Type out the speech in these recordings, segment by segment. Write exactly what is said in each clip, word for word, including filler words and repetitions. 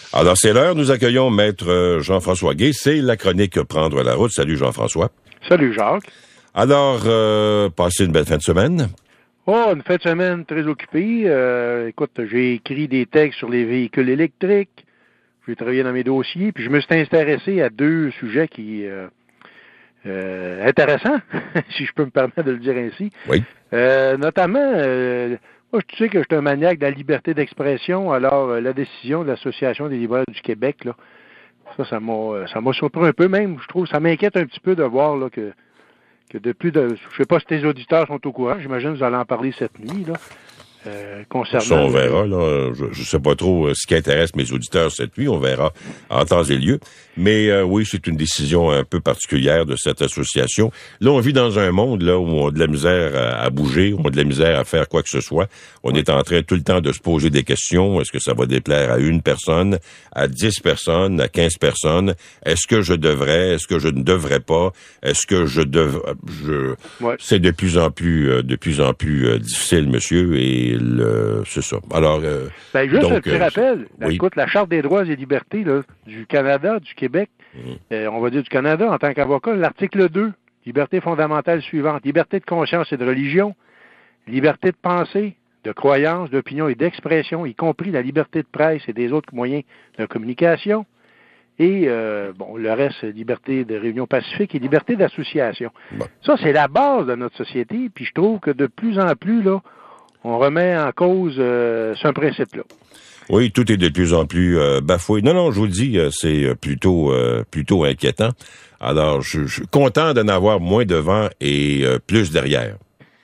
Alors, c'est l'heure. Nous accueillons Maître Jean-François Guay. C'est la chronique Prendre la route. Salut, Jean-François. Salut, Jacques. Alors, euh, passez une belle fin de semaine. Oh, une fin de semaine très occupée. Euh, écoute, j'ai écrit des textes sur les véhicules électriques. J'ai travaillé dans mes dossiers. Puis je me suis intéressé à deux sujets qui... Euh, euh, intéressants, si je peux me permettre de le dire ainsi. Oui. Euh, notamment... Euh, Moi, tu sais que je suis un maniaque de la liberté d'expression, alors euh, la décision de l'Association des libraires du Québec, là, ça, ça m'a ça m'a surpris un peu même, je trouve, ça m'inquiète un petit peu de voir là, que, que de plus de... Je sais pas si tes auditeurs sont au courant, j'imagine que vous allez en parler cette nuit, là, euh, concernant... Ça, on verra, là. Je, je sais pas trop euh, ce qui intéresse mes auditeurs cette nuit, on verra en temps et lieu. Mais euh, oui, c'est une décision un peu particulière de cette association. Là, on vit dans un monde là où on a de la misère à, à bouger, où on a de la misère à faire quoi que ce soit. On oui. est en train tout le temps de se poser des questions. Est-ce que ça va déplaire à une personne, à dix personnes, à quinze personnes? Est-ce que je devrais? Est-ce que je ne devrais pas? Est-ce que je devrais? Je... Ouais. C'est de plus en plus, euh, de plus en plus euh, difficile, monsieur, et le... c'est ça. Alors, euh, ben, juste donc, un petit euh, rappel. Oui. Écoute, la Charte des droits et libertés là, du Canada, du Québec, Mmh. Euh, on va dire du Canada en tant qu'avocat, l'article deux, liberté fondamentale suivante, liberté de conscience et de religion, liberté de pensée, de croyance, d'opinion et d'expression, y compris la liberté de presse et des autres moyens de communication, et euh, bon, le reste, liberté de réunion pacifique et liberté d'association. Bon. Ça, c'est la base de notre société, puis je trouve que de plus en plus, là, on remet en cause euh, ce principe-là. Oui, tout est de plus en plus euh, bafoué. Non, non, je vous le dis, euh, c'est plutôt euh, plutôt inquiétant. Alors, je, je suis content d'en avoir moins devant et euh, plus derrière.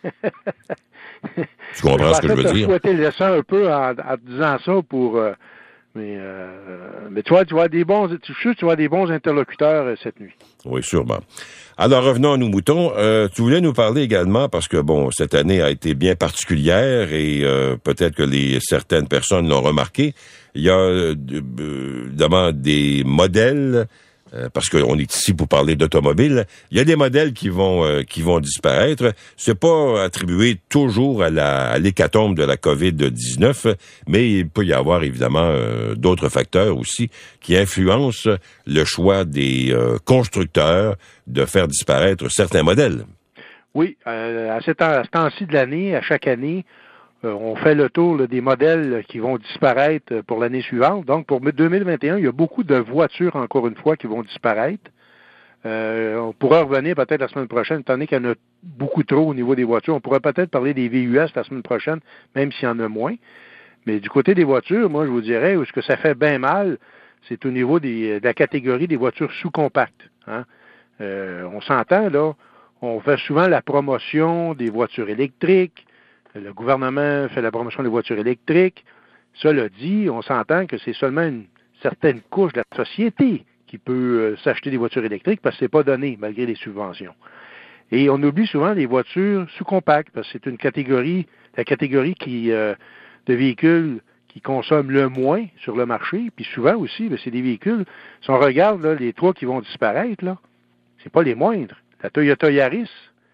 Tu comprends ce que je veux dire? Je souhaitais le laisser un peu en, en disant ça pour... Euh, mais, euh, mais tu vois, tu vois des bons, tu, tu vois des bons interlocuteurs euh, cette nuit. Oui, sûrement. Alors, revenons à nos moutons. Euh, tu voulais nous parler également, parce que, bon, cette année a été bien particulière et euh, peut-être que les certaines personnes l'ont remarqué. Il y a euh, évidemment des modèles, euh, parce qu'on est ici pour parler d'automobile, il y a des modèles qui vont euh, qui vont disparaître. C'est pas attribué toujours à la à l'hécatombe de la covid dix-neuf, mais il peut y avoir évidemment euh, d'autres facteurs aussi qui influencent le choix des euh, constructeurs de faire disparaître certains modèles. Oui, euh, à, ce temps, à ce temps-ci de l'année, à chaque année, euh, on fait le tour là, des modèles qui vont disparaître pour l'année suivante. Donc, pour deux mille vingt et un, il y a beaucoup de voitures, encore une fois, qui vont disparaître. Euh, on pourra revenir peut-être la semaine prochaine, étant donné qu'il y en a beaucoup trop au niveau des voitures. On pourrait peut-être parler des V U S la semaine prochaine, même s'il y en a moins. Mais du côté des voitures, moi, je vous dirais, où ce que ça fait bien mal, c'est au niveau des, de la catégorie des voitures sous-compactes. Hein? Euh, on s'entend, là, on fait souvent la promotion des voitures électriques, le gouvernement fait la promotion des voitures électriques. Cela dit, on s'entend que c'est seulement une certaine couche de la société qui peut euh, s'acheter des voitures électriques parce que c'est pas donné, malgré les subventions. Et on oublie souvent les voitures sous-compactes parce que c'est une catégorie, la catégorie qui euh, de véhicules qui consomment le moins sur le marché. Puis souvent aussi, bien, c'est des véhicules, si on regarde là, les trois qui vont disparaître, là, c'est pas les moindres. La Toyota Yaris,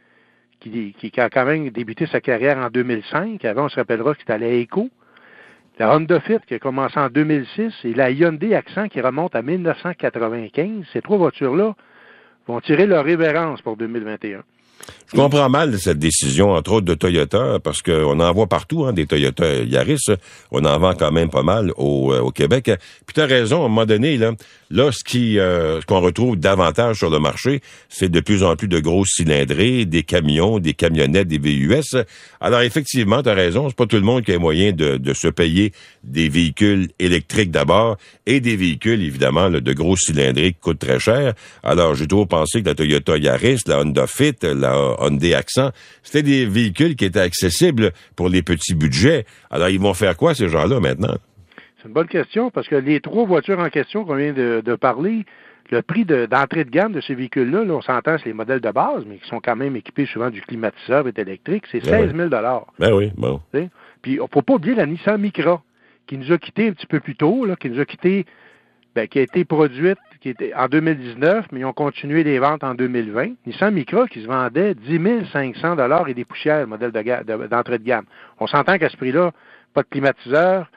qui, qui, qui a quand même débuté sa carrière en deux mille cinq. Avant, on se rappellera que c'était à la Eco. La Honda Fit, qui a commencé en deux mille six. Et la Hyundai Accent, qui remonte à mille neuf cent quatre-vingt-quinze. Ces trois voitures-là vont tirer leur révérence pour deux mille vingt et un. Je comprends mal cette décision, entre autres de Toyota, parce qu'on en voit partout, hein, des Toyota Yaris. On en vend quand même pas mal au, euh, au Québec. Puis t'as raison, à un moment donné, là, là ce qui, euh, ce qu'on retrouve davantage sur le marché, c'est de plus en plus de grosses cylindrées, des camions, des camionnettes, des V U S. Alors effectivement, t'as raison, c'est pas tout le monde qui a moyen de, de se payer des véhicules électriques d'abord et des véhicules, évidemment, là, de grosses cylindrées qui coûtent très cher. Alors j'ai toujours pensé que la Toyota Yaris, la Honda Fit, la Hyundai Accent, c'était des véhicules qui étaient accessibles pour les petits budgets. Alors, ils vont faire quoi, ces gens-là, maintenant? C'est une bonne question, parce que les trois voitures en question qu'on vient de, de parler, le prix de, d'entrée de gamme de ces véhicules-là, là, on s'entend, c'est les modèles de base, mais qui sont quand même équipés souvent du climatiseur et électrique, c'est ben seize mille dollars. Ben oui, bon. T'sais? Puis, il ne faut pas oublier la Nissan Micra, qui nous a quittés un petit peu plus tôt, là, qui nous a quittés, ben, qui a été produite qui était en deux mille dix-neuf, mais ils ont continué les ventes en deux mille vingt. Nissan Micra qui se vendait dix mille cinq cents dollars et des poussières, modèle de ga- de, d'entrée de gamme. On s'entend qu'à ce prix-là, pas de climatiseur,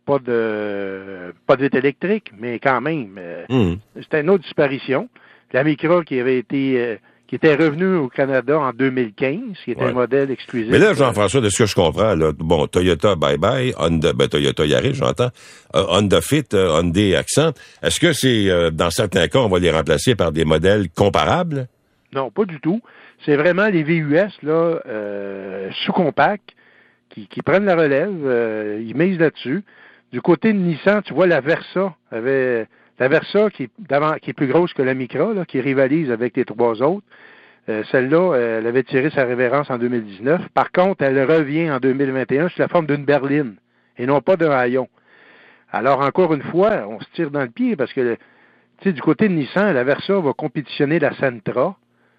pas de pas de vitre électrique, mais quand même, euh, Mmh. c'était une autre disparition. La Micra qui avait été euh, qui était revenue au Canada en deux mille quinze, qui était Ouais. un modèle exclusif. Mais là, Jean-François, de ce que je comprends, là, bon, Toyota bye-bye, Honda, ben, Toyota Yaris, j'entends, euh, Honda Fit, euh, Hyundai Accent. Est-ce que c'est, euh, dans certains cas, on va les remplacer par des modèles comparables? Non, pas du tout. C'est vraiment les V U S, là, euh, sous-compacts, qui, qui prennent la relève, euh, ils misent là-dessus. Du côté de Nissan, tu vois, la Versa avait, la Versa qui est, d'avant, qui est plus grosse que la Micra, là, qui rivalise avec les trois autres. Euh, celle-là, elle avait tiré sa révérence en deux mille dix-neuf. Par contre, elle revient en deux mille vingt et un sous la forme d'une berline et non pas d'un haillon. Alors, encore une fois, on se tire dans le pied parce que, tu sais, du côté de Nissan, la Versa va compétitionner la Sentra.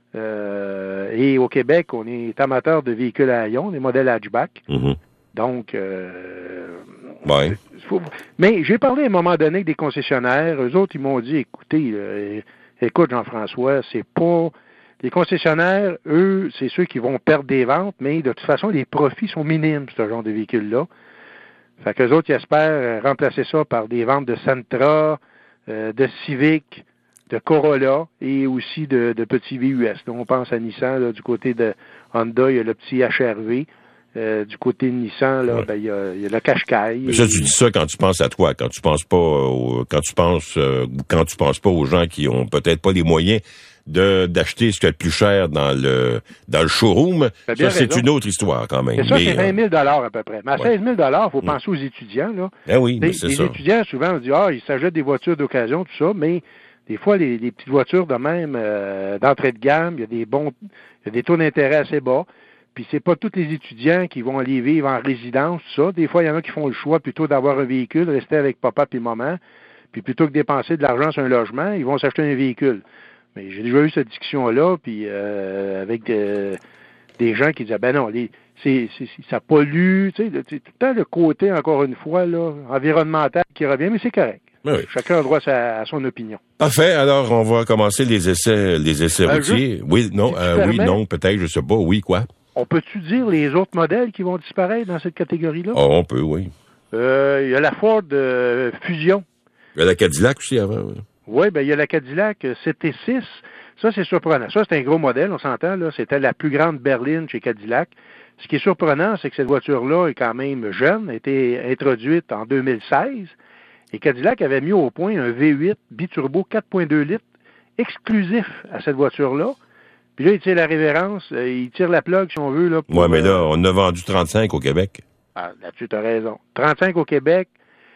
Euh, et au Québec, on est amateur de véhicules à haillons, des modèles hatchback. Mm-hmm. Donc, euh, ouais. faut... mais j'ai parlé à un moment donné avec des concessionnaires. Eux autres, ils m'ont dit, écoutez, euh, écoute, Jean-François, c'est pas... Les concessionnaires, eux, c'est ceux qui vont perdre des ventes, mais de toute façon, les profits sont minimes, ce genre de véhicules-là. Fait qu'eux autres, ils espèrent remplacer ça par des ventes de Sentra, euh, de Civic, de Corolla et aussi de, de petits V U S. Donc, on pense à Nissan, là, du côté de Honda, il y a le petit H R V. Euh, du côté de Nissan, là, ouais. ben, il y a, il y a le Qashqai. Mais ça, tu dis ça quand tu penses à toi, quand tu penses pas, au, quand tu penses, euh, quand tu penses pas aux gens qui ont peut-être pas les moyens de d'acheter ce qu'il y a de plus cher dans le dans le showroom. Ça, c'est raison. Une autre histoire quand même. Et ça, mais, c'est vingt mille dollars à peu près. Mais à ouais. seize mille dollars, il faut mmh. penser aux étudiants. Là. Ben oui, mais c'est les ça. Les étudiants, souvent, on dit, ah, ils s'achètent des voitures d'occasion, tout ça, mais des fois, les, les petites voitures de même, euh, d'entrée de gamme, il y a des bons, il y a des taux d'intérêt assez bas. Puis c'est pas tous les étudiants qui vont aller vivre en résidence, tout ça. Des fois, il y en a qui font le choix plutôt d'avoir un véhicule, rester avec papa puis maman, puis plutôt que dépenser de l'argent sur un logement, ils vont s'acheter un véhicule. Mais j'ai déjà eu cette discussion-là, puis euh, avec de, des gens qui disaient, ben non, les, c'est, c'est, ça pollue, tu sais, tout le temps le côté, encore une fois, là, environnemental qui revient, mais c'est correct. Oui. Chacun a droit à, à son opinion. Parfait. Alors, on va commencer les essais, les essais euh, routiers. Juste, oui, non, si euh, oui, non, peut-être, je sais pas. Oui, quoi? On peut-tu dire les autres modèles qui vont disparaître dans cette catégorie-là? Oh, on peut, oui. Euh, il y a la Ford euh, Fusion. Il y a la Cadillac aussi avant, oui. Oui, ben il y a la Cadillac C T six. Ça, c'est surprenant. Ça, c'est un gros modèle, on s'entend, là. C'était la plus grande berline chez Cadillac. Ce qui est surprenant, c'est que cette voiture-là est quand même jeune, a été introduite en deux mille seize. Et Cadillac avait mis au point un V huit biturbo quatre virgule deux litres exclusif à cette voiture-là. Puis là, il tire la révérence, euh, il tire la plug, si on veut. Là, oui, mais là, on a vendu trente-cinq au Québec. Ah, là-dessus, tu as raison. trente-cinq au Québec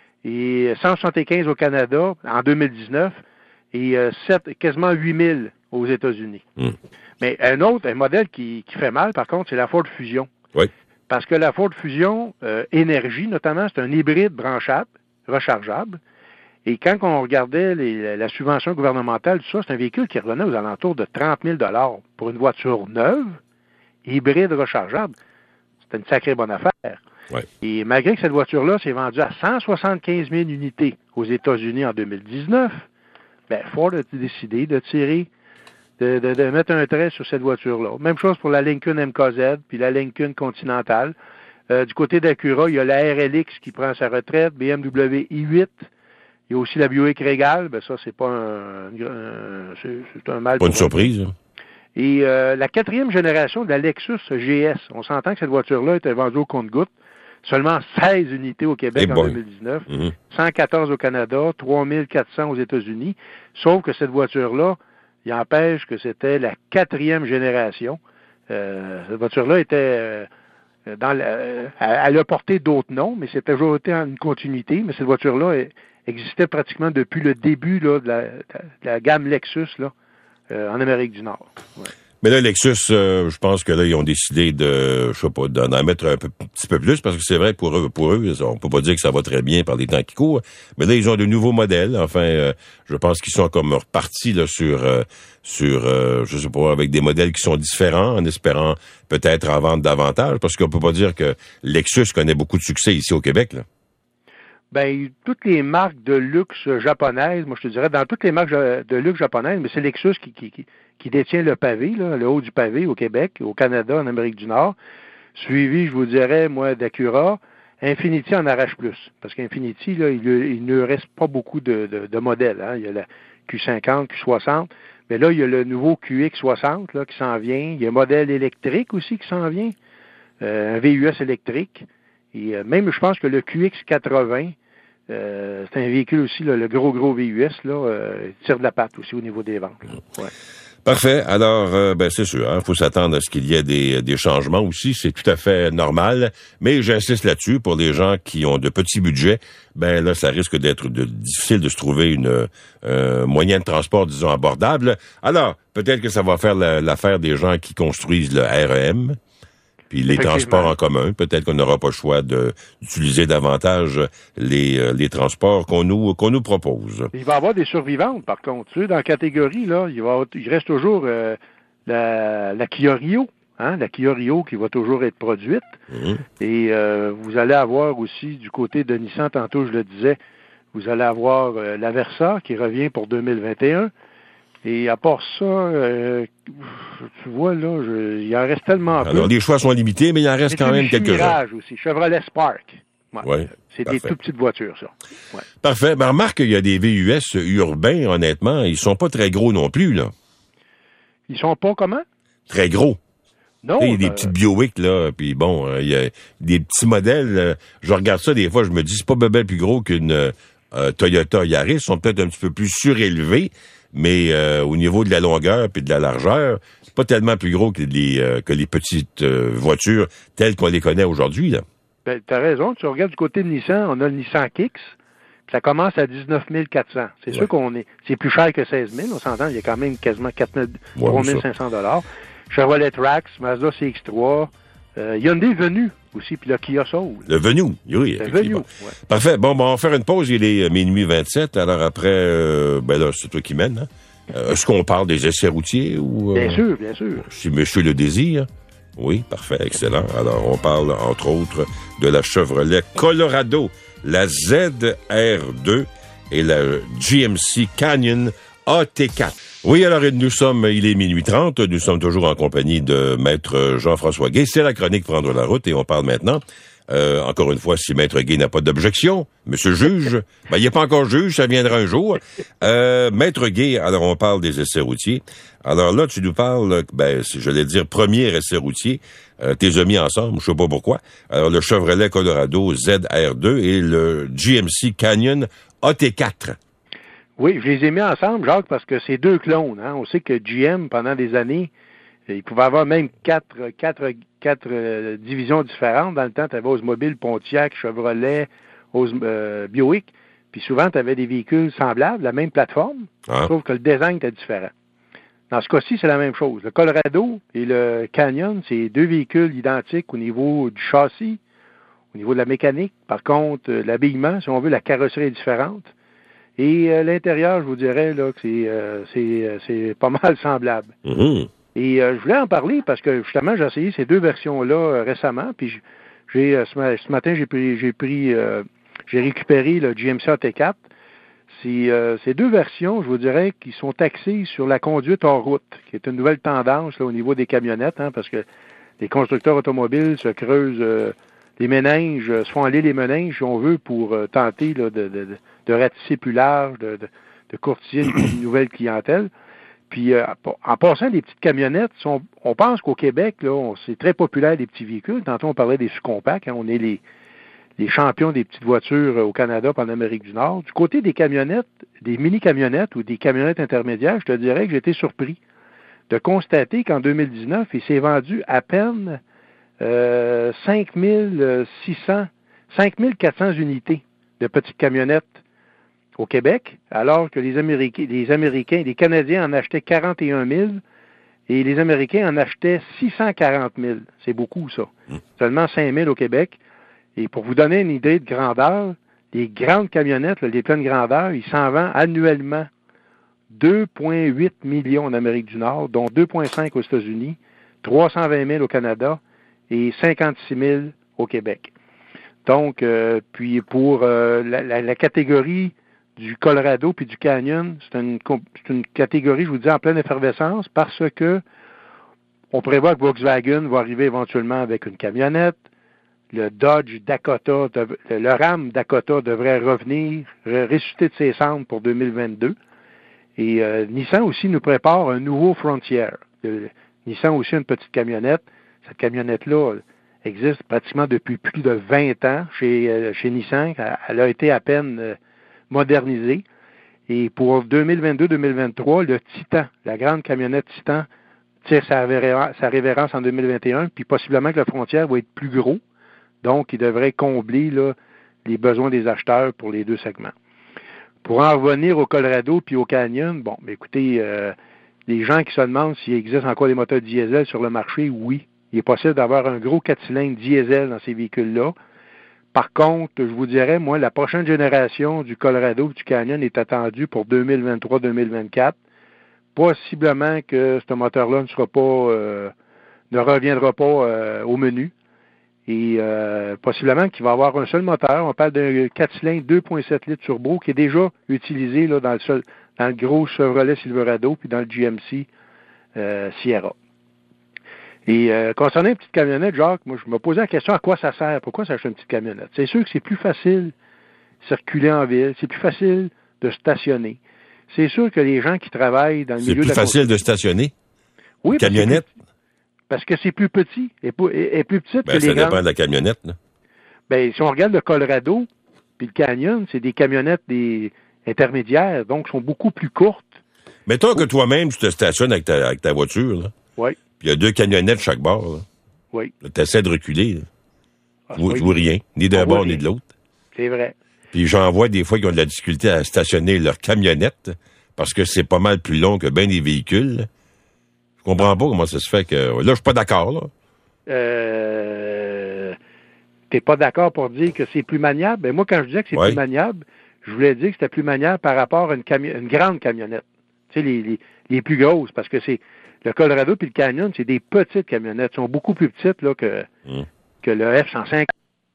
et cent soixante-quinze au Canada en deux mille dix-neuf et euh, sept, quasiment huit mille aux États-Unis. Mm. Mais un autre, un modèle qui, qui fait mal, par contre, c'est la Ford Fusion. Oui. Parce que la Ford Fusion euh, Énergie, notamment, c'est un hybride branchable, rechargeable. Et quand on regardait les, la subvention gouvernementale, tout ça, c'est un véhicule qui revenait aux alentours de trente mille dollars pour une voiture neuve, hybride rechargeable. C'était une sacrée bonne affaire. Ouais. Et malgré que cette voiture-là s'est vendue à cent soixante-quinze mille unités aux États-Unis en deux mille dix-neuf, ben, Ford a décidé de tirer, de, de, de mettre un trait sur cette voiture-là. Même chose pour la Lincoln M K Z, puis la Lincoln Continental. Euh, du côté d'Acura, il y a la R L X qui prend sa retraite, B M W i huit. Il y a aussi la Buick Regal, ben ça, c'est pas un, un c'est, c'est un mal. Pas une surprise. Hein. Et euh, la quatrième génération de la Lexus G S, on s'entend que cette voiture-là était vendue au compte-gouttes. Seulement seize unités au Québec hey en boy. deux mille dix-neuf, mm-hmm. cent quatorze au Canada, trois mille quatre cents aux États-Unis. Sauf que cette voiture-là, il empêche que c'était la quatrième génération. Euh, cette voiture-là était... Euh, dans la, euh, elle a porté d'autres noms, mais c'est toujours été en une continuité. Mais cette voiture-là est, existait pratiquement depuis le début là, de, la, de la gamme Lexus là, euh, en Amérique du Nord. Ouais. Mais là, Lexus, euh, je pense que là, ils ont décidé de, je sais pas, d'en mettre un, peu, un petit peu plus, parce que c'est vrai, pour eux, pour eux, on peut pas dire que ça va très bien par les temps qui courent, mais là, ils ont de nouveaux modèles. Enfin, euh, je pense qu'ils sont comme repartis là sur, euh, sur, euh, je sais pas, avec des modèles qui sont différents, en espérant peut-être en vendre davantage, parce qu'on peut pas dire que Lexus connaît beaucoup de succès ici au Québec, là. Ben, toutes les marques de luxe japonaises, moi je te dirais, dans toutes les marques de luxe japonaises, mais c'est Lexus qui, qui, qui, qui détient le pavé, là, le haut du pavé au Québec, au Canada, en Amérique du Nord. Suivi, je vous dirais, moi, d'Acura, Infiniti en arrache plus, parce qu'Infiniti, là, il, il ne reste pas beaucoup de, de, de modèles. Hein. Il y a la Q cinquante, Q soixante, mais là, il y a le nouveau Q X soixante là, qui s'en vient. Il y a un modèle électrique aussi qui s'en vient, euh, un V U S électrique. Et euh, même, je pense que le Q X quatre-vingts, euh, c'est un véhicule aussi, là, le gros, gros V U S, là, euh, tire de la patte aussi au niveau des ventes. Là. Ouais. Parfait. Alors, euh, ben c'est sûr, il hein, faut s'attendre à ce qu'il y ait des, des changements aussi. C'est tout à fait normal. Mais j'insiste là-dessus, pour les gens qui ont de petits budgets, ben là, ça risque d'être de, difficile de se trouver une euh, moyen de transport, disons, abordable. Alors, peut-être que ça va faire la, l'affaire des gens qui construisent le R E M, puis les transports en commun. Peut-être qu'on n'aura pas le choix de, d'utiliser davantage les, les transports qu'on nous, qu'on nous propose. Il va y avoir des survivantes, par contre. Tu sais, dans la catégorie, là, il, va, il reste toujours euh, la, la Kia Rio, hein, la Kia Rio qui va toujours être produite. Mmh. Et euh, vous allez avoir aussi, du côté de Nissan, tantôt je le disais, vous allez avoir euh, la Versa qui revient pour deux mille vingt et un. Et à part ça, euh, tu vois, là, je, il en reste tellement peu. Alors, les choix sont limités, mais il en reste quand même quelques-uns. Mirage aussi, Chevrolet Spark. Ouais. Ouais, c'est parfait. Des toutes petites voitures, ça. Ouais. Parfait. Ben, remarque qu'il y a des V U S urbains, honnêtement, ils sont pas très gros non plus, là. Ils sont pas comment? Très gros. Non. Il y a des euh... petites Buick, là, puis bon, il y a des petits modèles. Euh, je regarde ça des fois, je me dis, c'est pas bébé plus gros qu'une euh, Toyota Yaris. Ils sont peut-être un petit peu plus surélevés. Mais euh, au niveau de la longueur puis de la largeur, c'est pas tellement plus gros que les euh, que les petites euh, voitures telles qu'on les connaît aujourd'hui, là. Ben, t'as raison. Tu regardes du côté de Nissan, on a le Nissan Kicks, puis ça commence à dix-neuf mille quatre cents. C'est ouais. sûr qu'on est, c'est plus cher que seize mille. On s'entend, il y a quand même quasiment trois mille cinq cents dollars. Chevrolet Trax, Mazda C X trois, euh, Hyundai Venue aussi, puis le Kia Soul. Le Venue, oui. Le Venue, ouais. Parfait. Bon, bon, on va faire une pause. Il est minuit vingt-sept. Alors après, euh, ben là, c'est toi qui mènes. Hein? Euh, est-ce qu'on parle des essais routiers ou euh, bien sûr, bien sûr. Si monsieur le désire. Oui, parfait, excellent. Alors, on parle, entre autres, de la Chevrolet Colorado, la Z R deux et la G M C Canyon A T quatre. Oui, alors nous sommes, il est minuit trente, nous sommes toujours en compagnie de Maître Jean-François Guay. C'est la chronique Prendre la route et on parle maintenant, euh, encore une fois, si Maître Guay n'a pas d'objection, Monsieur juge, ben il n'est pas encore juge, ça viendra un jour. Euh, Maître Guay, alors on parle des essais routiers. Alors là, tu nous parles, ben, je vais dire premier essai routier, euh, t'es mis ensemble, je sais pas pourquoi. Alors le Chevrolet Colorado Z R deux et le G M C Canyon A T quatre. Oui, je les ai mis ensemble, Jacques, parce que c'est deux clones. Hein. On sait que G M, pendant des années, il pouvait avoir même quatre, quatre, quatre euh, divisions différentes. Dans le temps, tu avais Oldsmobile, Pontiac, Chevrolet, Olds, euh, Buick. Puis souvent, tu avais des véhicules semblables, la même plateforme, ah. sauf que le design était différent. Dans ce cas-ci, c'est la même chose. Le Colorado et le Canyon, c'est deux véhicules identiques au niveau du châssis, au niveau de la mécanique. Par contre, l'habillement, si on veut, la carrosserie est différente. Et euh, l'intérieur, je vous dirais là que c'est euh, c'est euh, c'est pas mal semblable. Mm-hmm. Et euh, je voulais en parler parce que justement j'ai essayé ces deux versions-là euh, récemment. Puis j'ai euh, ce matin j'ai pris j'ai pris euh, j'ai récupéré le G M C A T quatre. C'est euh, ces deux versions, je vous dirais, qui sont axées sur la conduite hors route, qui est une nouvelle tendance là, au niveau des camionnettes, hein, parce que les constructeurs automobiles se creusent euh, les méninges, se font aller les méninges, si on veut, pour euh, tenter là, de, de, de de ratisser plus large, de, de, de courtiser une nouvelle clientèle. Puis, euh, en passant, les petites camionnettes, sont, on pense qu'au Québec, là, on, c'est très populaire, les petits véhicules. Tantôt, on parlait des sous-compacts. Hein, on est les, les champions des petites voitures au Canada et en Amérique du Nord. Du côté des camionnettes, des mini-camionnettes ou des camionnettes intermédiaires, je te dirais que j'ai été surpris de constater qu'en deux mille dix-neuf, il s'est vendu à peine euh, cinq mille six cents, cinq mille quatre cents unités de petites camionnettes au Québec, alors que les Américains, les Américains, les Canadiens en achetaient quarante et un mille et les Américains en achetaient six cent quarante mille. C'est beaucoup, ça. Mmh. Seulement cinq mille au Québec. Et pour vous donner une idée de grandeur, les grandes camionnettes, là, les pleines grandeurs, ils s'en vendent annuellement deux virgule huit millions en Amérique du Nord, dont deux virgule cinq aux États-Unis, trois cent vingt mille au Canada et cinquante-six mille au Québec. Donc, euh, puis pour euh, la, la, la catégorie du Colorado puis du Canyon, c'est une, c'est une catégorie, je vous dis, en pleine effervescence parce que on prévoit que Volkswagen va arriver éventuellement avec une camionnette. le Dodge Dakota, le Ram Dakota devrait revenir, ressusciter de ses cendres pour deux mille vingt-deux. Et euh, Nissan aussi nous prépare un nouveau Frontier. Le, Nissan aussi a une petite camionnette. Cette camionnette-là existe pratiquement depuis plus de vingt ans chez, euh, chez Nissan. Elle a été à peine euh, modernisée. Et pour deux mille vingt-deux deux mille vingt-trois, le Titan, la grande camionnette Titan, tire sa révérence, sa révérence en deux mille vingt et un, puis possiblement que le Frontier va être plus gros. Donc, il devrait combler là, les besoins des acheteurs pour les deux segments. Pour en revenir au Colorado puis au Canyon, bon, ben écoutez, euh, les gens qui se demandent s'il existe encore des moteurs diesel sur le marché, oui. Il est possible d'avoir un gros quatre cylindres diesel dans ces véhicules-là. Par contre, je vous dirais, moi, la prochaine génération du Colorado et du Canyon est attendue pour deux mille vingt-trois deux mille vingt-quatre. Possiblement que ce moteur-là ne sera pas, euh, ne reviendra pas euh, au menu. Et euh, possiblement qu'il va avoir un seul moteur. On parle d'un quatre cylindres deux virgule sept litres turbo qui est déjà utilisé là, dans, le seul, dans le gros Chevrolet Silverado puis dans le G M C euh, Sierra. Et euh, concernant une petite camionnette, Jacques, moi je me posais la question à quoi ça sert, pourquoi s'acheter une petite camionnette? C'est sûr que c'est plus facile de circuler en ville, c'est plus facile de stationner. C'est sûr que les gens qui travaillent dans le milieu de la C'est plus facile de stationner? Oui, une camionnette? Parce que c'est plus petit, et est plus petite ben, que les ça grandes. dépend de la camionnette, là. Ben, si on regarde le Colorado puis le Canyon, c'est des camionnettes des intermédiaires, donc sont beaucoup plus courtes. Mettons que toi-même, tu te stationnes avec ta, avec ta voiture, là. Oui. Puis il y a deux camionnettes chaque bord, là. Oui. Tu essaies de reculer, là. Ah, tu, vois, tu vois rien, ni d'un bord ni de l'autre. C'est vrai. Puis j'en vois des fois qui ont de la difficulté à stationner leur camionnette parce que c'est pas mal plus long que bien des véhicules. Je comprends pas comment ça se fait que... Là, je suis pas d'accord, là. Euh... T'es pas d'accord pour dire que c'est plus maniable? Ben moi, quand je disais que c'est ouais. plus maniable, je voulais dire que c'était plus maniable par rapport à une, cami... une grande camionnette. Tu sais, les, les, les plus grosses, parce que c'est... Le Colorado puis le Canyon, c'est des petites camionnettes. Elles sont beaucoup plus petites là, que, mmh. que le F cent cinquante.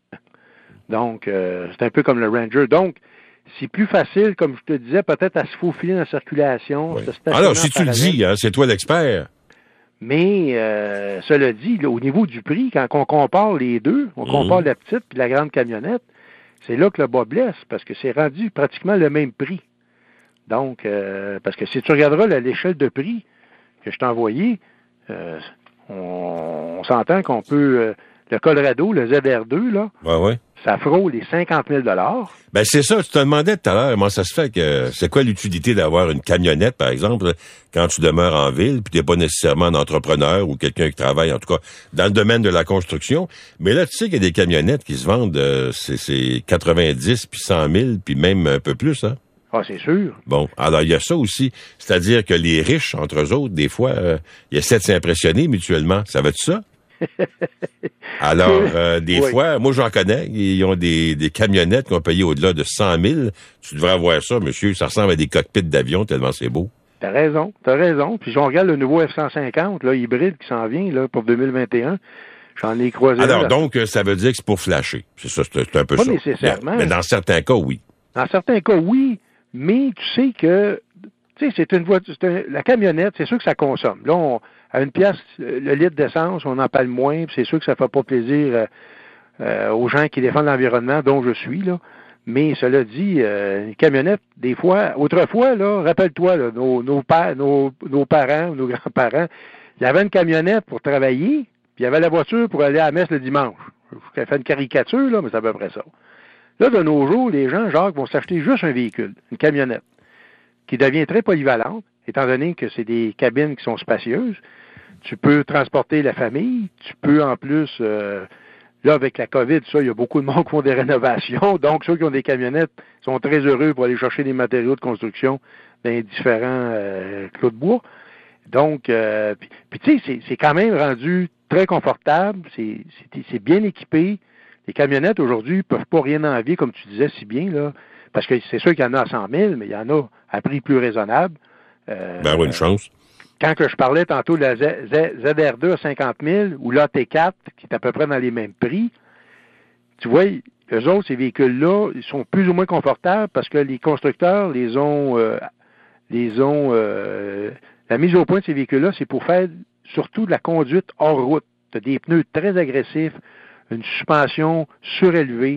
Donc, euh, c'est un peu comme le Ranger. Donc, c'est plus facile, comme je te disais, peut-être à se faufiler dans la circulation. Oui. Alors, si tu le dis, hein, c'est toi l'expert. Mais, euh, cela dit, là, au niveau du prix, quand on compare les deux, on mmh. compare la petite puis la grande camionnette, c'est là que le bas blesse, parce que c'est rendu pratiquement le même prix. Donc, euh, parce que si tu regarderas là, l'échelle de prix que je t'ai envoyé, euh, on, on s'entend qu'on peut... Euh, le Colorado, le Z R deux, là, ouais, ouais. ça frôle les cinquante mille dollars. Ben, c'est ça. Tu te demandais tout à l'heure comment ça se fait que... C'est quoi l'utilité d'avoir une camionnette, par exemple, quand tu demeures en ville, puis t'es pas nécessairement un entrepreneur ou quelqu'un qui travaille, en tout cas, dans le domaine de la construction. Mais là, tu sais qu'il y a des camionnettes qui se vendent, euh, c'est, c'est quatre-vingt-dix, puis cent mille, puis même un peu plus, hein? Ah, c'est sûr. Bon, alors il y a ça aussi. C'est-à-dire que les riches, entre eux autres, des fois, euh, ils essaient de s'impressionner mutuellement. Ça va être ça? Alors, euh, des oui. fois, moi j'en connais, ils ont des, des camionnettes qui ont payé au-delà de cent mille. Tu devrais avoir ça, monsieur. Ça ressemble à des cockpits d'avion tellement c'est beau. T'as raison, t'as raison. Puis si on regarde le nouveau F cent cinquante, là, hybride qui s'en vient là pour deux mille vingt et un, j'en ai croisé. Alors, là. donc, ça veut dire que c'est pour flasher. C'est ça, c'est, c'est un peu pas ça. Pas nécessairement. Mais dans certains cas, oui. Dans certains cas, oui. Mais tu sais que, tu sais, c'est une voiture, c'est un, la camionnette, c'est sûr que ça consomme. Là, on, à une pièce, le litre d'essence, on en parle moins, puis c'est sûr que ça fait pas plaisir euh, euh, aux gens qui défendent l'environnement, dont je suis, là. Mais cela dit, euh, une camionnette, des fois, autrefois, là, rappelle-toi, là, nos, nos, pa- nos, nos parents, nos grands-parents, il y avait une camionnette pour travailler, puis il y avait la voiture pour aller à la messe le dimanche. Je fais une caricature, là, mais c'est à peu près ça. Là, de nos jours, les gens, Jacques, vont s'acheter juste un véhicule, une camionnette, qui devient très polyvalente, étant donné que c'est des cabines qui sont spacieuses. Tu peux transporter la famille, tu peux en plus, euh, là, avec la COVID, ça, il y a beaucoup de monde qui font des rénovations, donc ceux qui ont des camionnettes sont très heureux pour aller chercher des matériaux de construction dans les différents euh, clos de bois. Donc, euh, puis, puis tu sais, c'est, c'est quand même rendu très confortable, c'est, c'est, c'est bien équipé. Les camionnettes, aujourd'hui, ne peuvent pas rien envier, comme tu disais si bien, là, parce que c'est sûr qu'il y en a à cent mille, mais il y en a à prix plus raisonnable. Euh, ben oui, une chance. Quand que je parlais tantôt de la Z, Z, Z R deux à cinquante mille ou l'A T quatre, qui est à peu près dans les mêmes prix, tu vois, eux autres, ces véhicules-là, ils sont plus ou moins confortables parce que les constructeurs les ont... Euh, les ont euh, la mise au point de ces véhicules-là, c'est pour faire surtout de la conduite hors route. Tu as des pneus très agressifs, une suspension surélevée,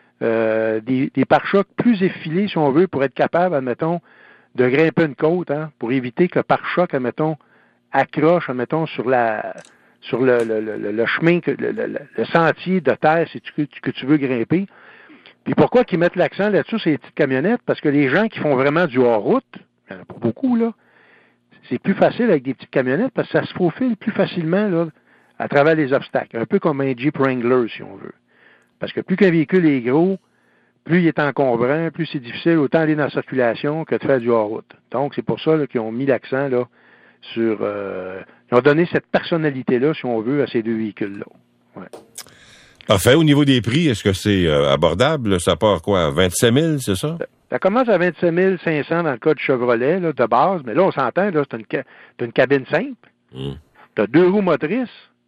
euh, des, des pare-chocs plus effilés, si on veut, pour être capable, admettons, de grimper une côte, hein, pour éviter que le pare-choc, admettons, accroche, admettons, sur la sur le, le, le, le chemin, que, le, le, le sentier de terre si tu, que tu veux grimper. Puis pourquoi qu'ils mettent l'accent là-dessus, ces petites camionnettes? Parce que les gens qui font vraiment du hors-route, il n'y en a pas beaucoup, là, c'est plus facile avec des petites camionnettes parce que ça se faufile plus facilement là, à travers les obstacles. Un peu comme un Jeep Wrangler, si on veut. Parce que plus qu'un véhicule est gros, plus il est encombrant, plus c'est difficile autant aller dans la circulation que de faire du hors-route. Donc, c'est pour ça là, qu'ils ont mis l'accent là sur... Euh, ils ont donné cette personnalité-là, si on veut, à ces deux véhicules-là. Ouais. Parfait. Au niveau des prix, est-ce que c'est euh, abordable? Ça part quoi? vingt-sept mille, c'est ça? Ça, ça commence à vingt-sept mille cinq cents dans le cas du Chevrolet, là, de base. Mais là, on s'entend, là, c'est une, ca- t'as une cabine simple. Mm. T'as deux roues motrices.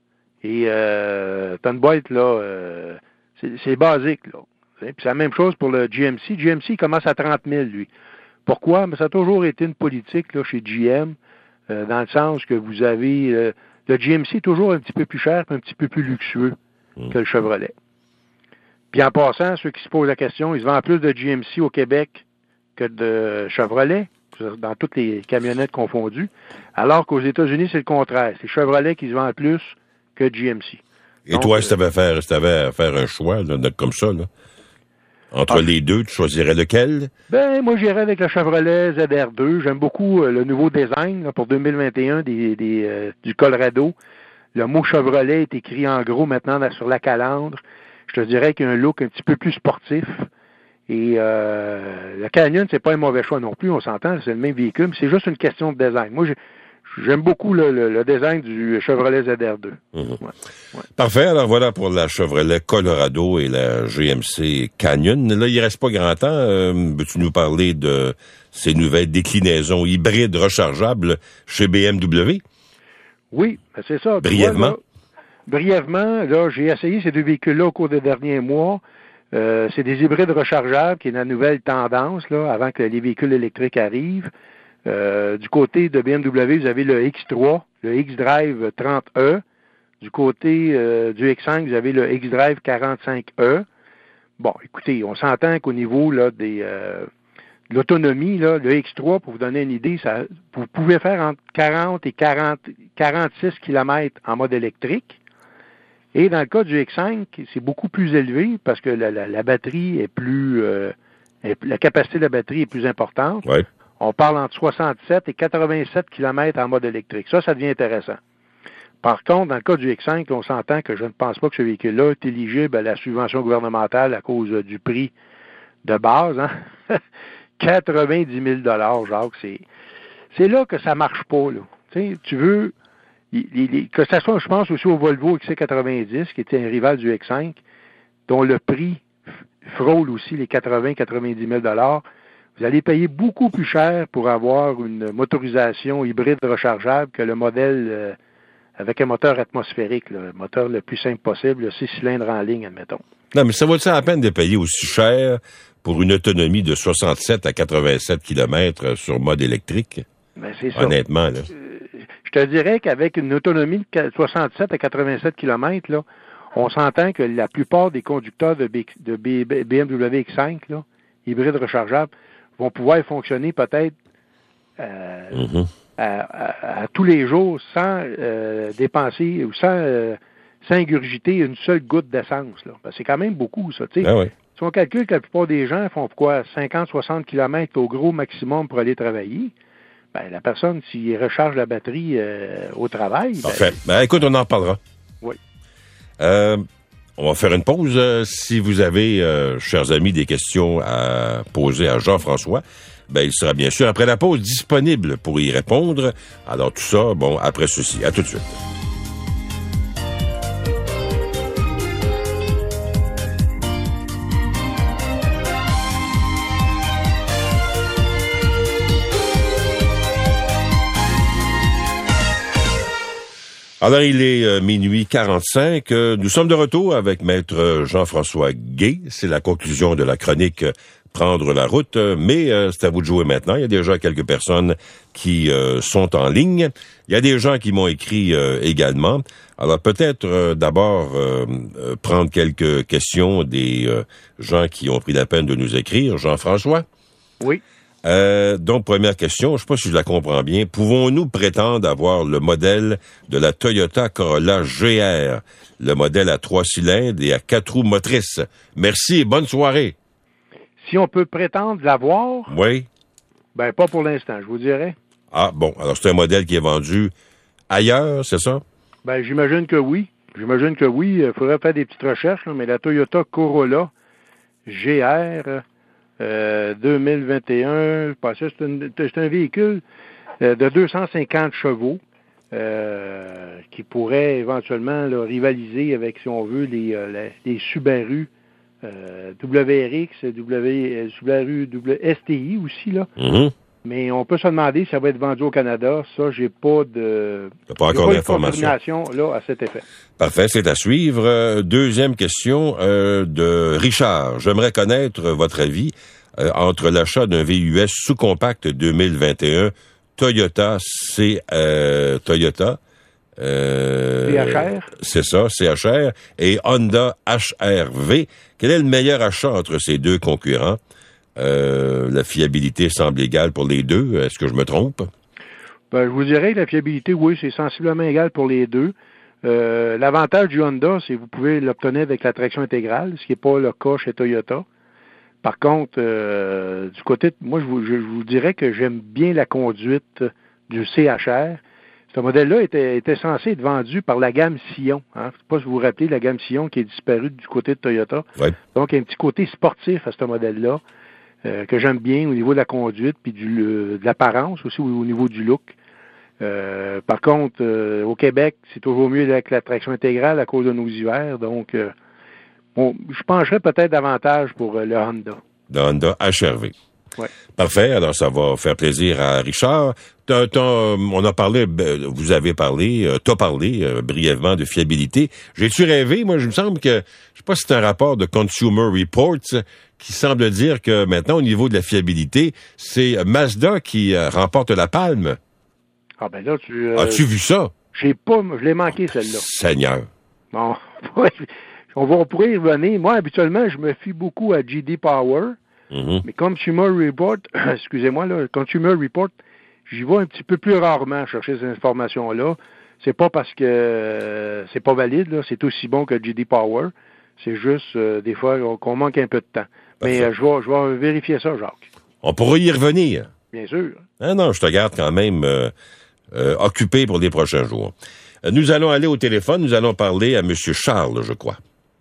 Et euh, t'as une boîte, là, euh, c'est, c'est basique, là. Puis c'est la même chose pour le G M C. G M C, il commence à trente mille, lui. Pourquoi? Mais ça a toujours été une politique, là, chez G M, euh, dans le sens que vous avez... Euh, le G M C est toujours un petit peu plus cher et un petit peu plus luxueux mmh. que le Chevrolet. Puis en passant, ceux qui se posent la question, ils se vendent plus de G M C au Québec que de Chevrolet, dans toutes les camionnettes confondues, alors qu'aux États-Unis, c'est le contraire. C'est Chevrolet qui se vend plus que G M C. Et Donc, toi, si tu avais à faire, si t'avais à faire un choix là, comme ça, là, entre ah, les deux, tu choisirais lequel? Ben, moi, j'irais avec le Chevrolet Z R deux. J'aime beaucoup euh, le nouveau design là, pour deux mille vingt et un des, des, euh, du Colorado. Le mot Chevrolet est écrit en gros maintenant là, sur la calandre. Je te dirais qu'il y a un look un petit peu plus sportif. Et euh, le Canyon, c'est pas un mauvais choix non plus, on s'entend, c'est le même véhicule, mais c'est juste une question de design. Moi, j'ai J'aime beaucoup le, le, le design du Chevrolet Z R deux. Mmh. Ouais, ouais. Parfait. Alors voilà pour la Chevrolet Colorado et la G M C Canyon. Là, il reste pas grand temps. Euh, veux-tu nous parler de ces nouvelles déclinaisons hybrides rechargeables chez B M W? Oui, ben c'est ça. Brièvement. Vois, là, brièvement, là, j'ai essayé ces deux véhicules-là au cours des derniers mois. Euh, c'est des hybrides rechargeables qui est la nouvelle tendance là, avant que les véhicules électriques arrivent. Euh, du côté de B M W, vous avez le X trois, le X-Drive trente E. Du côté euh, du X cinq, vous avez le X-Drive quarante-cinq E. Bon, écoutez, on s'entend qu'au niveau là, des, euh, de l'autonomie, là, le X trois, pour vous donner une idée, ça, vous pouvez faire entre quarante et quarante, quarante-six kilomètres en mode électrique. Et dans le cas du X cinq, c'est beaucoup plus élevé parce que la, la, la batterie est plus... Euh, est, la capacité de la batterie est plus importante. Ouais. On parle entre soixante-sept et quatre-vingt-sept kilomètres en mode électrique. Ça, ça devient intéressant. Par contre, dans le cas du X cinq, on s'entend que je ne pense pas que ce véhicule-là est éligible à la subvention gouvernementale à cause du prix de base. Hein? quatre-vingt-dix mille dollars, Jacques, c'est, c'est là que ça marche pas. Là. Tu sais, tu veux... Les, les, que ça soit, je pense aussi au Volvo X C quatre-vingt-dix, qui était un rival du X cinq, dont le prix frôle aussi les quatre-vingts à quatre-vingt-dix mille dollars. Vous allez payer beaucoup plus cher pour avoir une motorisation hybride rechargeable que le modèle euh, avec un moteur atmosphérique, là, le moteur le plus simple possible, le six cylindres en ligne, admettons. Non, mais ça vaut-il la peine de payer aussi cher pour une autonomie de soixante-sept à quatre-vingt-sept kilomètres sur mode électrique? Ben, c'est ça. Honnêtement, là. Euh, je te dirais qu'avec une autonomie de soixante-sept à quatre-vingt-sept kilomètres, là, on s'entend que la plupart des conducteurs de, B, de B, B M W X cinq, là, hybrides rechargeables, vont pouvoir fonctionner peut-être euh, mm-hmm. à, à, à tous les jours sans euh, dépenser ou sans, euh, sans ingurgiter une seule goutte d'essence. Là. Parce que c'est quand même beaucoup, ça. Tu sais. Ah oui. Si on calcule que la plupart des gens font quoi, cinquante à soixante kilomètres au gros maximum pour aller travailler, ben, la personne, s'il recharge la batterie euh, au travail... Parfait. Ben, ben, écoute, on en reparlera. Oui. Euh, on va faire une pause. Euh, si vous avez, euh, chers amis, des questions à poser à Jean-François, ben, il sera bien sûr, après la pause, disponible pour y répondre. Alors, tout ça, bon, après ceci. À tout de suite. Alors, il est euh, minuit quarante-cinq. Euh, nous sommes de retour avec Maître Jean-François Guay. C'est la conclusion de la chronique prendre la route, mais euh, c'est à vous de jouer maintenant. Il y a déjà quelques personnes qui euh, sont en ligne. Il y a des gens qui m'ont écrit euh, également. Alors peut-être euh, d'abord euh, euh, prendre quelques questions des euh, gens qui ont pris la peine de nous écrire. Jean-François? Oui. Euh, donc, première question, je ne sais pas si je la comprends bien. Pouvons-nous prétendre avoir le modèle de la Toyota Corolla G R, le modèle à trois cylindres et à quatre roues motrices? Merci et bonne soirée. Si on peut prétendre l'avoir, Oui. ben pas pour l'instant, je vous dirais. Ah, bon, alors c'est un modèle qui est vendu ailleurs, c'est ça? Ben, j'imagine que oui. J'imagine que oui. Il faudrait faire des petites recherches, là, mais la Toyota Corolla G R euh, deux mille vingt et un, je pense que c'est, une, c'est un véhicule euh, de deux cent cinquante chevaux euh, qui pourrait éventuellement là, rivaliser avec, si on veut, les, euh, les, les Subaru euh, W R X, w, Subaru w, S T I aussi, là. Mm-hmm. Mais on peut se demander si ça va être vendu au Canada. Ça, j'ai pas de, T'as pas j'ai encore pas de d'informations. confirmation là, à cet effet. Parfait, c'est à suivre. Euh, deuxième question euh, de Richard. J'aimerais connaître votre avis euh, entre l'achat d'un V U S sous-compact deux mille vingt et un Toyota C euh, Toyota euh, C H R. C'est ça, C H R, et Honda H R V. Quel est le meilleur achat entre ces deux concurrents? Euh, la fiabilité semble égale pour les deux. Est-ce que je me trompe? Ben, je vous dirais que la fiabilité, oui, c'est sensiblement égal pour les deux. Euh, l'avantage du Honda, c'est que vous pouvez l'obtenir avec la traction intégrale, ce qui n'est pas le cas chez Toyota. Par contre, euh, du côté, de, moi, je vous, je, je vous dirais que j'aime bien la conduite du C H R. Ce modèle-là était, était censé être vendu par la gamme Scion. Hein. Je ne sais pas si vous vous rappelez la gamme Scion qui est disparue du côté de Toyota. Ouais. Donc, il y a un petit côté sportif à ce modèle-là. Euh, que j'aime bien au niveau de la conduite puis du, euh, de l'apparence aussi au, au niveau du look. Euh, par contre, euh, au Québec, c'est toujours mieux avec la traction intégrale à cause de nos hivers. Donc, euh, bon, je pencherais peut-être davantage pour euh, le Honda. Le Honda H R V. Ouais. Parfait. Alors, ça va faire plaisir à Richard. T'as, t'as, on a parlé, vous avez parlé, euh, t'as parlé euh, brièvement de fiabilité. J'ai-tu rêvé? Moi, je me semble que, je sais pas si c'est un rapport de Consumer Reports qui semble dire que maintenant, au niveau de la fiabilité, c'est Mazda qui euh, remporte la palme. Ah ben là, tu... Euh, As-tu vu ça? J'ai pas... Je l'ai manqué, celle-là. Seigneur. Bon, on va, on pourrait y revenir. Moi, habituellement, je me fie beaucoup à J D Power. Mm-hmm. Mais Consumer Report, excusez-moi, là, Consumer Report, j'y vais un petit peu plus rarement chercher ces informations-là. C'est pas parce que euh, c'est pas valide, là, c'est aussi bon que J D Power. C'est juste, euh, des fois, qu'on manque un peu de temps. Mais euh, je vais, je vais vérifier ça, Jacques. On pourra y revenir. Bien sûr. Ah non, je te garde quand même euh, euh, occupé pour les prochains jours. Euh, nous allons aller au téléphone. Nous allons parler à M. Charles, je crois.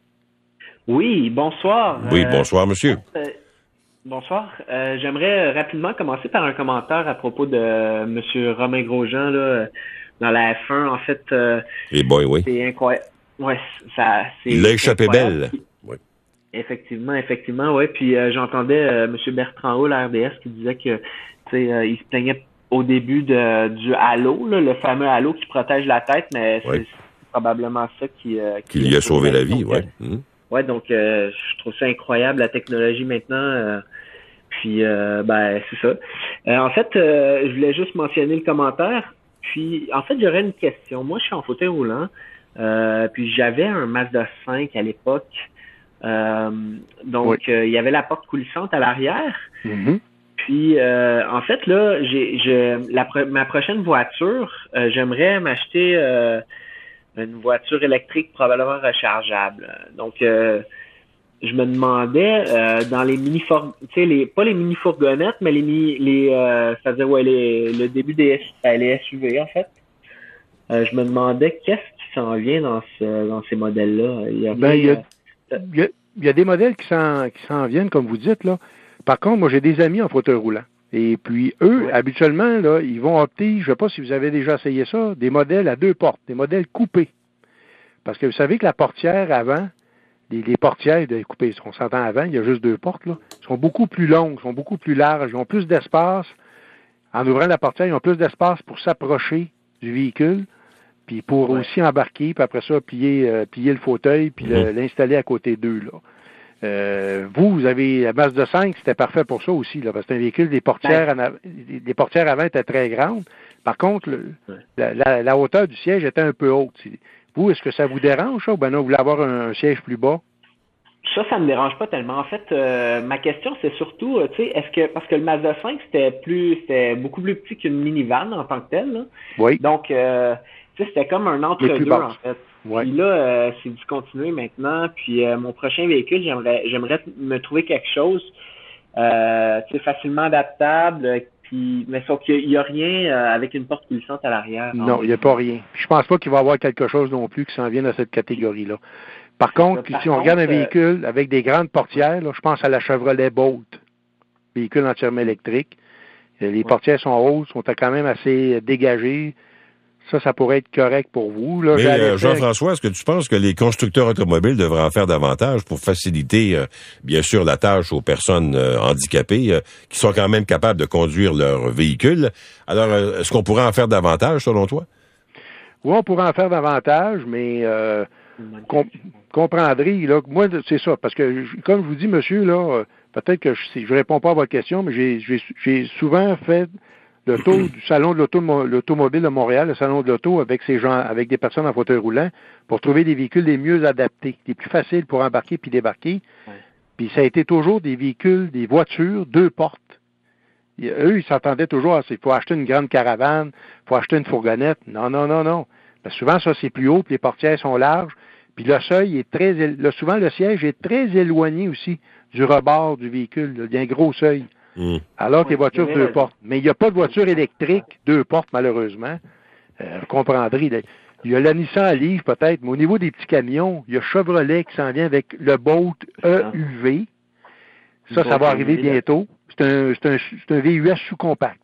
Oui, bonsoir. Oui, bonsoir, monsieur. Euh, bonsoir. Euh, j'aimerais rapidement commencer par un commentaire à propos de M. Romain Grosjean là, dans la F un. En fait, euh, Et boy, oui. c'est incroyable. Ouais, ça, c'est Il l'a échappé belle. Oui. Effectivement, effectivement, oui. Puis euh, j'entendais euh, M. Bertrand Haut, la R D S, qui disait que, tu sais, euh, il se plaignait au début de du halo, là, le fameux halo qui protège la tête, mais oui. c'est, c'est probablement ça qui, euh, qui, qui lui a sauvé la vie, oui. Mmh. Ouais, donc euh, je trouve ça incroyable la technologie maintenant. Euh, puis euh, ben c'est ça. Euh, en fait, euh, je voulais juste mentionner le commentaire. Puis en fait, j'aurais une question. Moi, je suis en fauteuil roulant. Euh, puis j'avais un Mazda cinq à l'époque. Euh, donc oui. euh, il y avait la porte coulissante à l'arrière. Mm-hmm. Puis euh, en fait là, j'ai, je la ma prochaine voiture, euh, j'aimerais m'acheter euh, une voiture électrique probablement rechargeable. Donc, euh, je me demandais euh, dans les mini four, tu sais, les pas les mini fourgonnettes, mais les mini, les, euh, c'est-à-dire ouais, les, le début des les S U V en fait. Euh, je me demandais qu'est-ce qui s'en vient dans ce dans ces modèles-là. Il y a, ben, il y a, euh, il y a, il y a des modèles qui s'en qui s'en viennent, comme vous dites là. Par contre, moi, j'ai des amis en fauteuil roulant. Et puis, eux, ouais. habituellement, là, ils vont opter, je ne sais pas si vous avez déjà essayé ça, des modèles à deux portes, des modèles coupés. Parce que vous savez que la portière avant, les, les portières de coupées, on s'entend avant, il y a juste deux portes, là, sont beaucoup plus longues, sont beaucoup plus larges, ils ont plus d'espace. En ouvrant la portière, ils ont plus d'espace pour s'approcher du véhicule, puis pour ouais. aussi embarquer, puis après ça, plier, euh, plier le fauteuil, puis mm-hmm. le, l'installer à côté d'eux, là. Euh, vous, vous avez la Mazda cinq, c'était parfait pour ça aussi, là, parce que c'est un véhicule, des portières, en av- des portières avant étaient très grandes. Par contre, le, Ouais. la, la, la hauteur du siège était un peu haute. Vous, est-ce que ça vous dérange, ça, ou ben non, vous voulez avoir un, un siège plus bas? Ça, ça me dérange pas tellement. En fait, euh, ma question, c'est surtout, euh, tu sais, est-ce que, parce que le Mazda cinq, c'était plus, c'était beaucoup plus petit qu'une minivan en tant que telle, là. Oui. Donc, euh, tu sais, c'était comme un Les plus entre-deux, basses. en fait. Ouais. Puis là, euh, c'est discontinué maintenant. Puis euh, mon prochain véhicule, j'aimerais, j'aimerais me trouver quelque chose, euh, tu sais, facilement adaptable. euh, Puis, mais sauf qu'il n'y a, a rien euh, avec une porte glissante à l'arrière. Non, il n'y a pas rien. Je pense pas qu'il va y avoir quelque chose non plus qui s'en vienne à cette catégorie-là. Par contre, Par si on contre, regarde un euh, véhicule avec des grandes portières, là, je pense à la Chevrolet Bolt, véhicule entièrement électrique. Euh, Les Ouais. portières sont hautes, sont quand même assez dégagées. Ça, ça pourrait être correct pour vous. Là, Mais j'ai allé euh, faire- Jean-François, est-ce que tu penses que les constructeurs automobiles devraient en faire davantage pour faciliter, euh, bien sûr, la tâche aux personnes euh, handicapées euh, qui sont quand même capables de conduire leur véhicule? Alors, euh, est-ce qu'on pourrait en faire davantage, selon toi? Oui, on pourrait en faire davantage, mais euh, com- comprendrez, là, que moi, c'est ça, parce que, je- comme je vous dis, monsieur, là, euh, peut-être que je ne réponds pas à votre question, mais j'ai, j'ai, j'ai souvent fait le tour du salon de l'auto, l'automobile de Montréal, le salon de l'auto, avec ces gens, avec des personnes en fauteuil roulant, pour trouver des véhicules les mieux adaptés, les plus faciles pour embarquer puis débarquer. Ouais. Puis ça a été toujours des véhicules, des voitures, deux portes. Et eux, ils s'entendaient toujours, il faut acheter une grande caravane, il faut acheter une fourgonnette. Non, non, non, non. Parce que souvent, ça, c'est plus haut, puis les portières sont larges, puis le seuil est très... éle- Là, souvent, le siège est très éloigné aussi du rebord du véhicule. Là. Il y a un gros seuil. Mmh. Alors que les Oui, voitures vous avez deux raison. portes. Mais il n'y a pas de voiture électrique deux portes, malheureusement. Euh, vous comprendrez. Là. Il y a la Nissan Leaf, peut-être, mais au niveau des petits camions, il y a Chevrolet qui s'en vient avec le Bolt E U V. Ça, ça va arriver bientôt. C'est un, c'est un, c'est un V U S sous-compact.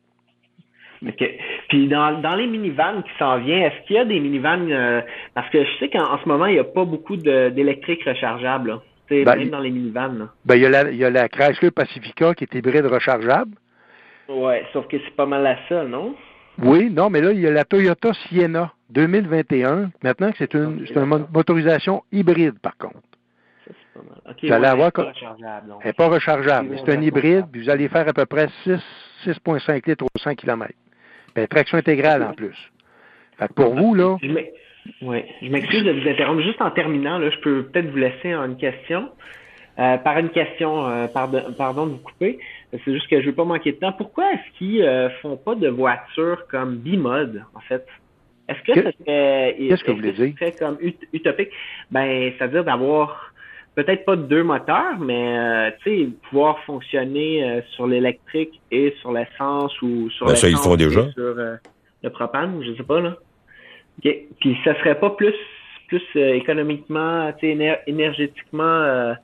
OK. Puis dans, dans les minivans qui s'en viennent, est-ce qu'il y a des minivans, euh, parce que je sais qu'en en ce moment, il n'y a pas beaucoup de, d'électriques rechargeables, là. Tu sais, Ben, même dans les minivans, là. Ben, il y a la, il y a la Chrysler Pacifica qui est hybride rechargeable. Ouais, sauf que c'est pas mal la seule, non? Oui, non, mais là, il y a la Toyota Sienna deux mille vingt et un. Maintenant, que c'est une, Ok, c'est une mo- motorisation hybride, par contre. Ça, c'est pas mal. OK, Vous allez ouais, avoir c'est pas co- rechargeable, donc. Elle n'est pas rechargeable, mais Ils vont c'est un faire hybride, ça. puis vous allez faire à peu près six virgule cinq litres au cent kilomètres. Ben, traction intégrale en plus. Fait que pour vous, là, Je m'ex- ouais. Je m'excuse de vous interrompre. Juste en terminant, là, je peux peut-être vous laisser en une question. Euh, par une question, euh, pardon, pardon de vous couper. C'est juste que je veux pas manquer de temps. Pourquoi est-ce qu'ils euh, font pas de voitures comme bimode, en fait? Est-ce que Que- ça serait, qu'est-ce que vous voulez ce dire? serait comme ut- utopique? Ben, c'est-à-dire d'avoir peut-être pas deux moteurs, mais euh, tu sais, pouvoir fonctionner euh, sur l'électrique et sur l'essence ou sur Ben, ça, ils l'essence font et déjà. sur euh, le propane, je sais pas là. OK. Puis ça serait pas plus plus euh, économiquement, tu sais, éner- énergétiquement euh,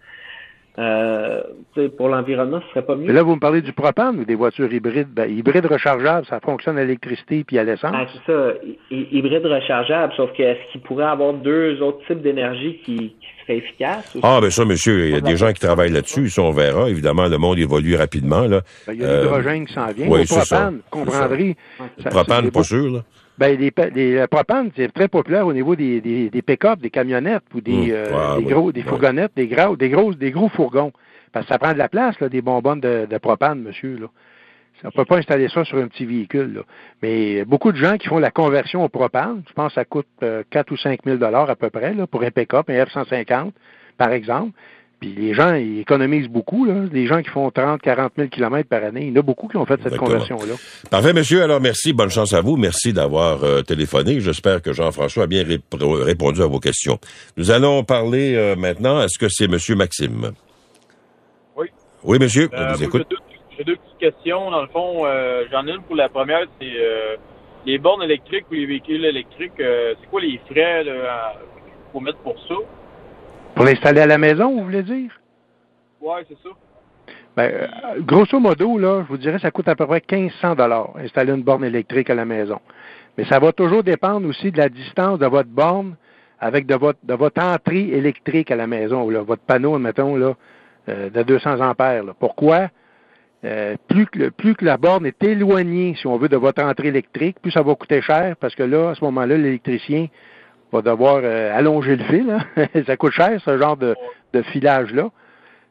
euh, tu sais, pour l'environnement, ce serait pas mais mieux? là, vous me parlez du propane ou des voitures hybrides? Ben, hybrides rechargeables, ça fonctionne à l'électricité puis à Ah, l'essence. c'est ça, hy- hybride rechargeable, sauf que est-ce qu'il pourrait avoir deux autres types d'énergie qui, qui seraient efficaces? Aussi? Ah, ben ça, monsieur, il y a des gens qui travaillent là-dessus, ça, on verra. Évidemment, le monde évolue rapidement, là. Ben, il y a Euh, l'hydrogène qui s'en vient. oui, Au c'est ça. propane, vous comprendrez. ça- Propane, c'est pas beau. sûr, là. Ben, les, pa- les le propane, c'est très populaire au niveau des, des, des pick-up, des camionnettes ou des, Mmh. euh, Ah, des oui. gros, des Ouais. fourgonnettes, des gros, des grosses, des gros fourgons. Parce que ça prend de la place, là, des bonbonnes de, de propane, monsieur, là. On peut pas installer ça sur un petit véhicule, là. Mais beaucoup de gens qui font la conversion au propane, je pense que ça coûte euh, quatre ou cinq mille dollars à peu près, là, pour un pick-up, un F cent cinquante, par exemple. Puis les gens, ils économisent beaucoup, là. Les gens qui font trente, quarante mille kilomètres par année, il y en a beaucoup qui ont fait cette Exactement. conversion-là. Parfait, monsieur. Alors, merci. Bonne chance à vous. Merci d'avoir euh, téléphoné. J'espère que Jean-François a bien rép- répondu à vos questions. Nous allons parler euh, maintenant. Est-ce que c'est monsieur Maxime? Oui. Oui, monsieur. On Euh, vous moi, écoute. j'ai, deux, j'ai deux petites questions. Dans le fond, euh, j'en ai une pour la première, c'est euh, les bornes électriques ou les véhicules électriques, euh, c'est quoi les frais là, qu'il faut mettre pour ça? Pour l'installer à la maison, vous voulez dire? Ouais, c'est ça. Ben, euh, grosso modo, là, je vous dirais, ça coûte à peu près mille cinq cents dollars installer une borne électrique à la maison. Mais ça va toujours dépendre aussi de la distance de votre borne avec de votre de votre entrée électrique à la maison, là, votre panneau, admettons, là, euh, de deux cents ampères. Là. Pourquoi? Euh, plus, que le, plus que la borne est éloignée, si on veut, de votre entrée électrique, plus ça va coûter cher, parce que là, à ce moment-là, l'électricien va devoir euh, allonger le fil. Hein? Ça coûte cher, ce genre de, de filage-là.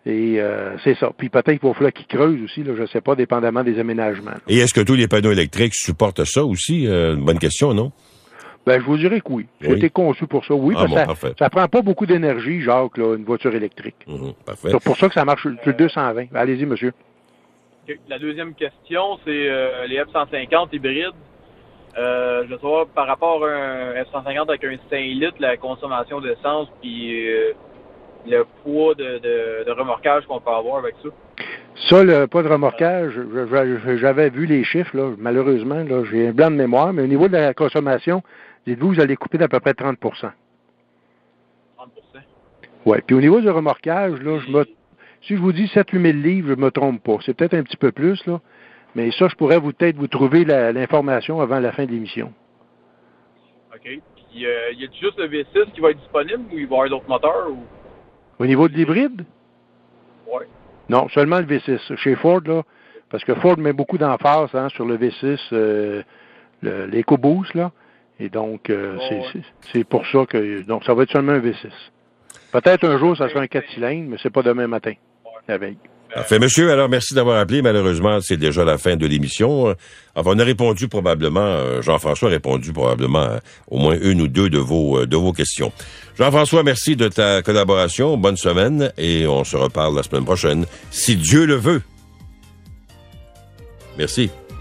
Et euh, c'est ça. Puis peut-être qu'il va falloir qu'ils creusent aussi, là, je ne sais pas, dépendamment des aménagements. Là. Et est-ce que tous les panneaux électriques supportent ça aussi? Euh, une bonne question, non? Ben, je vous dirais que oui. Ça a Oui. été conçu pour ça. Oui, Ah parce que bon, ça, parfait. ça prend pas beaucoup d'énergie, Jacques, là, une voiture électrique. Mmh, parfait. C'est pour ça que ça marche sur le deux cent vingt. Allez-y, monsieur. Okay. La deuxième question, c'est euh, les F cent cinquante hybrides. Euh, je veux savoir, par rapport à un F cent cinquante avec un cinq litres, la consommation d'essence, puis euh, le poids de, de, de remorquage qu'on peut avoir avec ça. Ça, le poids de remorquage, je- je- j'avais vu les chiffres, là. Malheureusement, là, j'ai un blanc de mémoire, mais au niveau de la consommation, dites-vous, vous allez couper d'à peu près trente pour cent. trente pour cent. Oui. Puis au niveau du remorquage, là, je me, si je vous dis sept à huit mille livres, je ne me trompe pas. C'est peut-être un petit peu plus, là. Mais ça, je pourrais vous peut-être vous trouver la- l'information avant la fin de l'émission. OK. Puis, euh, y a juste le V six qui va être disponible ou il va y avoir d'autres moteurs? Ou... Au niveau de l'hybride? Ouais. Non, seulement le V six. Chez Ford, là, parce que Ford met beaucoup d'emphase hein, sur le V six, euh, le- l'EcoBoost, là. Et donc, euh, Oh, c'est, ouais. c'est, c'est pour ça que... Donc, ça va être seulement un V six. Peut-être un jour, ça sera un quatre cylindres, mais c'est pas demain matin, la veille. Parfait, monsieur. Alors, merci d'avoir appelé. Malheureusement, c'est déjà la fin de l'émission. Enfin, on a répondu probablement, euh, Jean-François a répondu probablement à au moins une ou deux de vos, euh, de vos questions. Jean-François, merci de ta collaboration. Bonne semaine et on se reparle la semaine prochaine, si Dieu le veut. Merci.